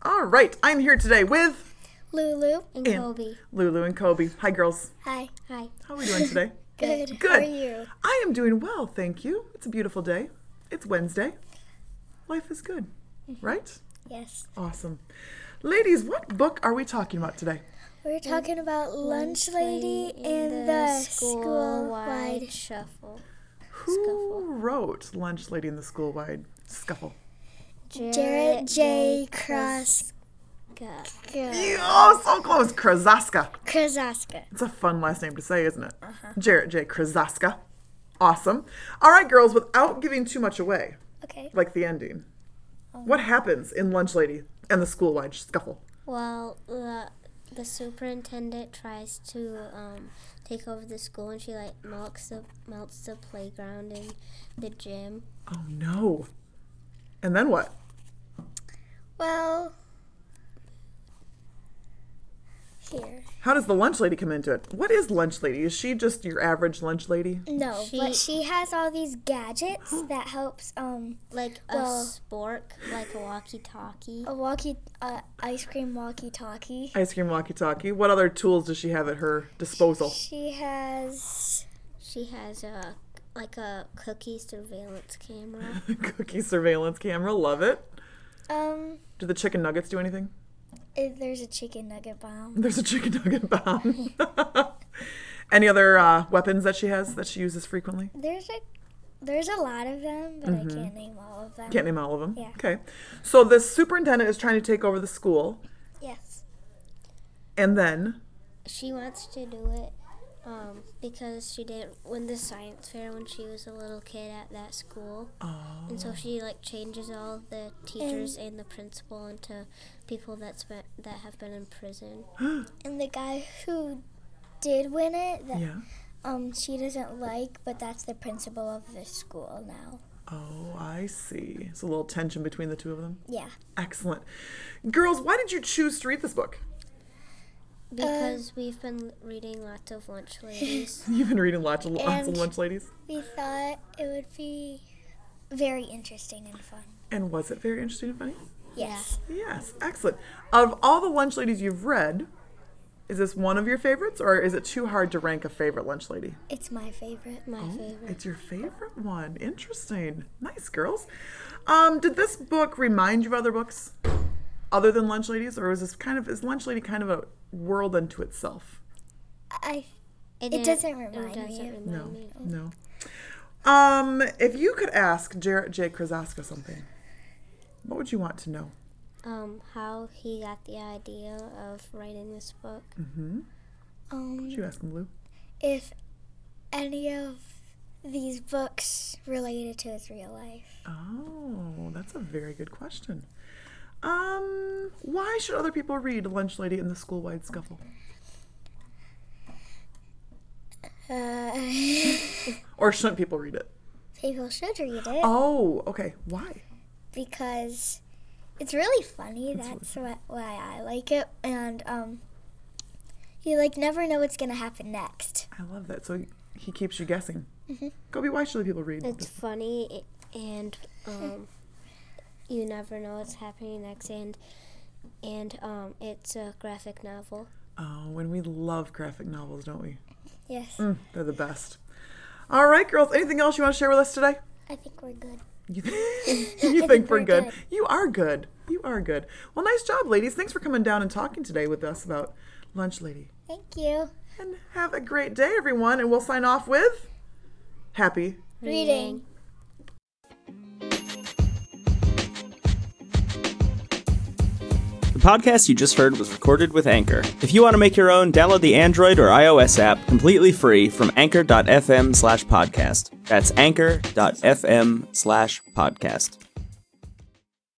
All right, I'm here today with Lulu and Kobe. Lulu and Kobe. Hi, girls. Hi. Hi. How are we doing today? Good. Good. How are you? I am doing well, thank you. It's a beautiful day. It's Wednesday. Life is good, right? Yes. Awesome. Ladies, what book are we talking about today? We're talking about Lunch Lady and the School-Wide Shuffle. Who wrote Lunch Lady and the School-Wide Scuffle? Jarrett J. Kraska. Oh, so close. Krasaska. Krasaska. It's a fun last name to say, isn't it? Jarrett J. Krasaska. Awesome. All right, girls, without giving too much away, Okay. like the ending, what happens in Lunch Lady and the School-Wide Scuffle? Well, the superintendent tries to take over the school, and she melts the playground and the gym. Oh, no. And then what? Well, here. How does the Lunch Lady come into it? What is Lunch Lady? Is she just your average lunch lady? No, but she has all these gadgets that helps Like a spork, like a walkie-talkie. ice cream walkie-talkie. Ice cream walkie-talkie. What other tools does she have at her disposal? She has a cookie surveillance camera. Cookie surveillance camera. Love it. Do the chicken nuggets do anything? There's a chicken nugget bomb. There's a chicken nugget bomb. Any other weapons that she has that she uses frequently? There's a lot of them, but I can't name all of them. Can't name all of them? Yeah. Okay. So the superintendent is trying to take over the school. Yes. And then? She wants to do it because she didn't win the science fair when she was a little kid at that school. Oh. And so she changes all the teachers and the principal into people that have been in prison. And the guy who did win it, Yeah. She doesn't like, but that's the principal of the school now. Oh, I see. So a little tension between the two of them? Yeah. Excellent. Girls, why did you choose to read this book? Because we've been reading lots of Lunch Ladies. You've been reading lots of Lunch Ladies? We thought it would be very interesting and fun. And was it very interesting and funny? Yes. Yes, excellent. Out of all the Lunch Ladies you've read, is this one of your favorites, or is it too hard to rank a favorite Lunch Lady? It's my favorite. My favorite. It's your favorite one. Interesting. Nice, girls. Did this book remind you of other books other than Lunch Ladies, or is Lunch Lady kind of a world unto itself? It doesn't remind me. No. If you could ask Jarrett J. Krasaska something, what would you want to know? How he got the idea of writing this book. What would you ask him, Lou? If any of these books related to his real life. Oh, that's a very good question. Why should other people read Lunch Lady and the School-Wide Scuffle? Or shouldn't people read it? People should read it. Oh, okay. Why? Because it's really funny. That's why I like it. And you never know what's going to happen next. I love that. So he keeps you guessing. Kobe, why should people read It's this? funny, and you never know what's happening next, and it's a graphic novel. Oh, and we love graphic novels, don't we? Yes. They're the best. All right, girls. Anything else you want to share with us today? I think we're good. You think we're good? You are good. You are good. Well, nice job, ladies. Thanks for coming down and talking today with us about Lunch Lady. Thank you. And have a great day, everyone. And we'll sign off with happy Reading. The podcast you just heard was recorded with Anchor. If you want to make your own, download the Android or iOS app completely free from anchor.fm/podcast. That's anchor.fm/podcast.